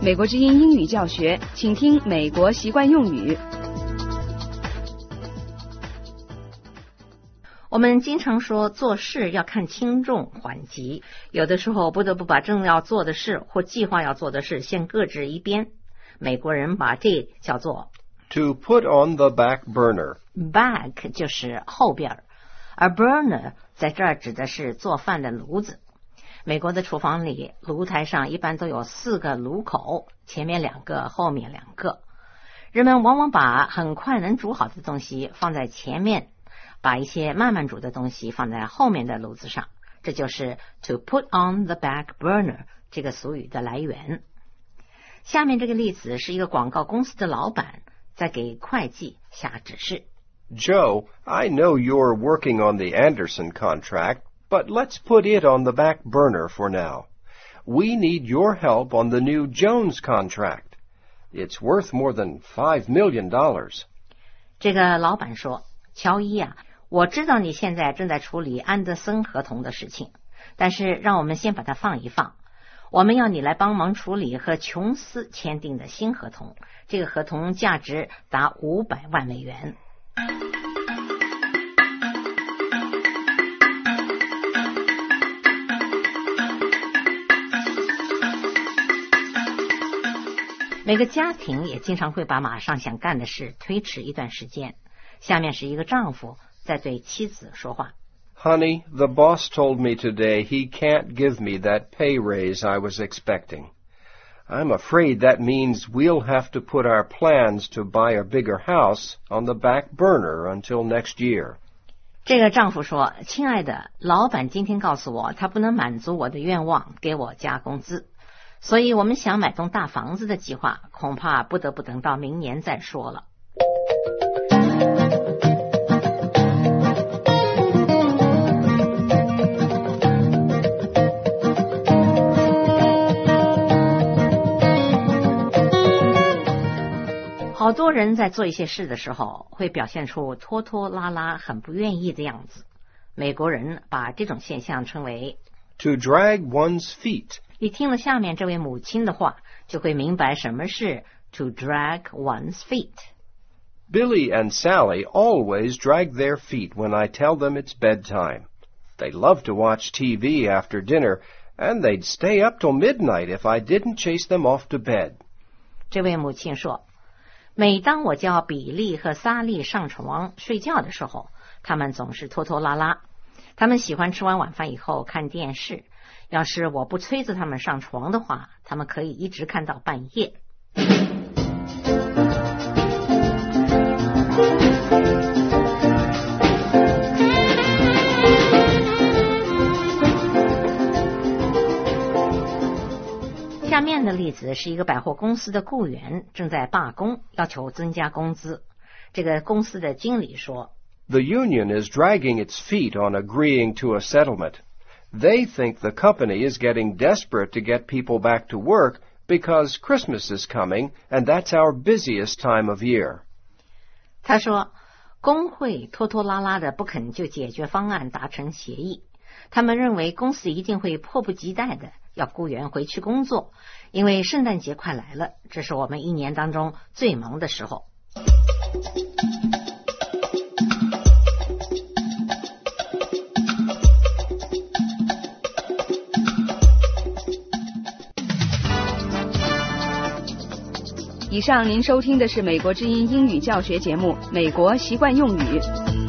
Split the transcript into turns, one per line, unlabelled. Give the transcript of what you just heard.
美国之音英语教学，请听美国习惯用语。
我们经常说做事要看轻重缓急，有的时候不得不把正要做的事或计划要做的事先搁置一边。美国人把这叫做
to put on the back burner.
back 就是后边，而 burner 在这儿指的是做饭的炉子。美国的厨房里，炉台上一般都有4个炉口，前面2个，后面2个。人们往往把很快能煮好的东西放在前面，把一些慢慢煮的东西放在后面的炉子上，这就是 to put on the back burner 这个俗语的来源。下面这个例子是一个广告公司的老板在给会计下指示。
Joe, I know you're working on the Anderson contract, but let's put it on the back burner for now. We need your help on the new Jones contract. It's worth more than $5 million.
这个老板说，乔伊啊，我知道你现在正在处理安德森合同的事情，但是让我们先把它放一放。我们要你来帮忙处理和琼斯签订的新合同，这个合同价值达500万美元。每个家庭也经常会把马上想干的事推迟一段时间。下面是一个丈夫在对妻子说话。
Honey, the boss told me today he can't give me that pay raise I was expecting. I'm afraid that means we'll have to put our plans to buy a bigger house on the back burner until next year.
这个丈夫说，亲爱的，老板今天告诉我他不能满足我的愿望，给我加工资，所以我们想买栋大房子的计划恐怕不得不等到明年再说了。好多人在做一些事的时候会表现出拖拖拉拉很不愿意的样子。美国人把这种现象称为
to drag one's feet.
你听了下面这位母亲的话，就会明白什么是 to drag one's feet.
Billy and Sally always drag their feet when I tell them it's bedtime. They love to watch TV after dinner, and they'd stay up till midnight if I didn't chase them off to bed.
这位母亲说，每当我叫比利和萨利上床睡觉的时候，他们总是拖拖拉拉。他们喜欢吃完晚饭以后看电视，要是我不催着他们上床的话，他们可以一直看到半夜。下面的例子是一个百货公司的雇员正在罢工，要求增加工资。这个公司的经理说，
The union is dragging its feet on agreeing to a settlement. They think the company is getting desperate to get people back to work because Christmas is coming, and that's our busiest time of year.
他说，工会拖拖拉拉的不肯就解决方案达成协议，他们认为公司一定会迫不及待的要雇员回去工作，因为圣诞节快来了，这是我们一年当中最忙的时候。
以上您收听的是美国之音英语教学节目《美国习惯用语》。